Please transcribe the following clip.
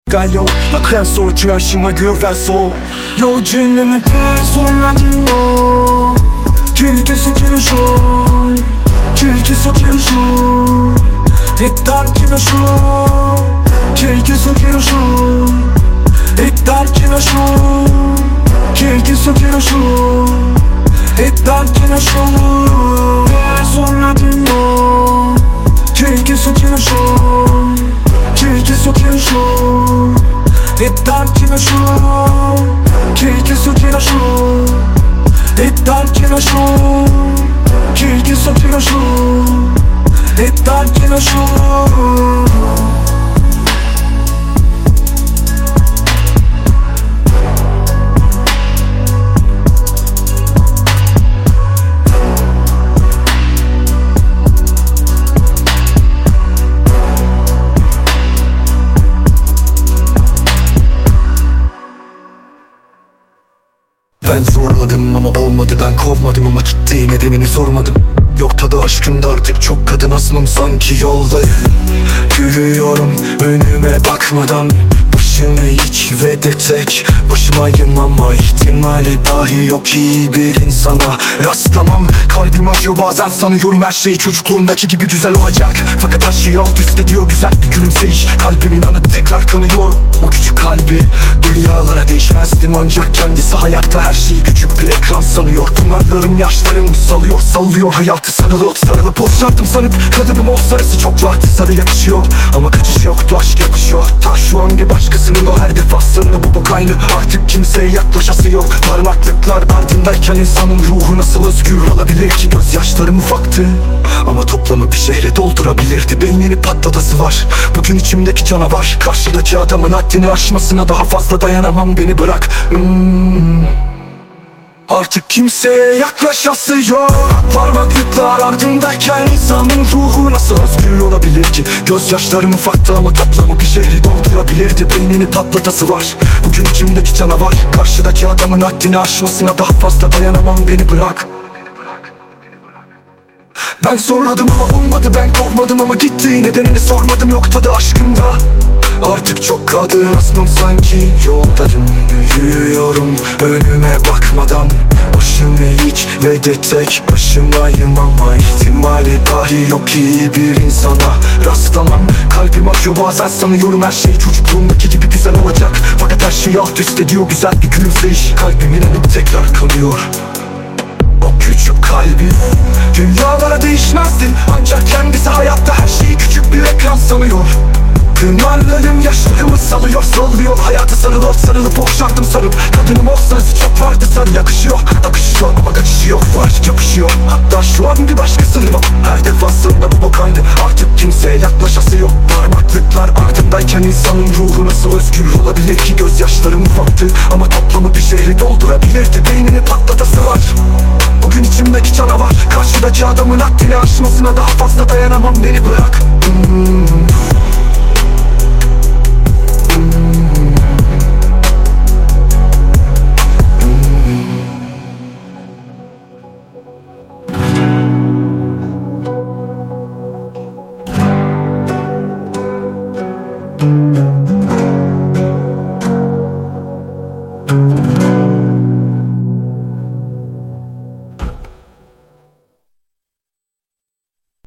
Gallo, la creação de acima que eu verso. Eu te limitei, sou maintenant. Quelqu'un se tire chaud, quelqu'un se tire chaud. Et tant qu'il me chaud, quelqu'un se tire chaud. Et tant qu'il me chaud, quelqu'un se tire chaud. Et tant qu'il me chaud, sou maintenant. Quelqu'un se tire chaud, quelqu'un se tire chaud. Et tant qu'il me chaud, quelqu'un se tire chaud. Et tant qu'il me chaud, quelqu'un se tire chaud. Et tant qu'il me chaud. Ben zorladım ama olmadı, ben kovmadım ama gitti nedenini sormadım. Yok tadı aşkımda artık, çok kadın asmam sanki yoldayım. Yürüyorum önüme bakmadan, başımı hiç ve de tek başımayım ama ihtimali dahi yok iyi bir insana rastlamam. Kalbim acıyor bazen, sanıyorum her şey çocukluğumdaki gibi güzel olacak. Fakat her şey alt üst ediyor, güzel bir gülümseyiş kalbimin anı tekrar kanıyor. O küçük kalbi dünyalara değişmezdim, ancak kendisi hayatta her şeyi küçük bir ekran sanıyor. Dumanlarım yaşlarım salıyor, sallıyor hayatı sarılıp boşalttım sanıp kadınım o sarısı çok rahat, sarı yakışıyor ama kaçış yoktu, aşk yakışıyor. Ta şu an bir başkasının o her defasında bu bok aynı, artık kimseye yaklaşası yok. Parmaklıklar ardındayken insanın ruhu nasıl özgür olabilir ki? Gözyaşlarım ufaktı ama toplamı bir şehre doldurabilirdi. Beynini patlatası var bugün içimdeki canavar. Karşıdaki adamın haddini aşmasına daha fazla dayanamam, beni bırak. Artık kimseye yaklaşası yok. Parmaklıklar ardındayken insanın ruhu nasıl özgür olabilir ki? Gözyaşlarım ufaktı ama toplamı bir şehri doldurabilirdi. Beynini patlatası var bugün içimdeki canavar. Karşıdaki adamın haddini aşmasına daha fazla dayanamam, beni bırak. Ben zorladım ama olmadı, ben korkmadım ama gitti nedenini sormadım. Yok tadı aşkımda artık, çok kadın asmam sanki yoldayım. Yürüyorum önüme bakmadan, başımı hiç ve de tek başımayım ama ihtimali dahi yok iyi bir insana rastlamam. Kalbim acıyor bazen, sanıyorum her şey çocukluğumdaki gibi güzel olacak. Fakat her şey alt üst ediyor, güzel bir gülümseyiş kalbimin anı tekrar kanıyor. O küçük kalbi dünyalara değişmezdim, ancak kendisi hayatta her şeyi küçük bir ekran sanıyor. Pınarlarım yaşlarımı salıyor, sallıyor hayatı sarılıp boşalttım sarıp. Kadınım o sarısı çok vardı, sarı yakışıyor, akışıyor ama kaçışı yok, var yapışıyor. Hatta şu an bir başkasının var her defasında bu bok aynı, artık kimseye yaklaşası yok. Parmaklıklar ardındayken insanın ruhu nasıl özgür olabilir ki? Gözyaşlarım ufaktı ama toplamı bir şehri doldurabilirdi. Beynini patlatası var bugün içimdeki canavar. Karşıdaki adamın haddini aşmasına daha fazla dayanamam, beni bırak.